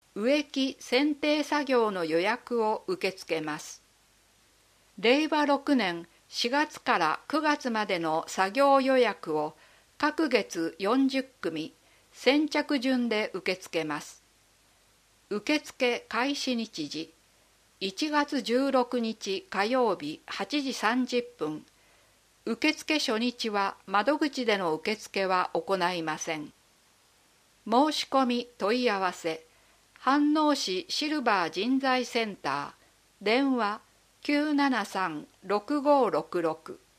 植木剪定作業の予約を受け付けます。令和6年4月から9月までの作業予約を各月40組、先着順で受け付けます。受付開始日時、1月16日火曜日8時30分。受付初日は窓口での受付は行いません。申し込み問い合わせ、飯能市シルバー人材センター、電話973-6566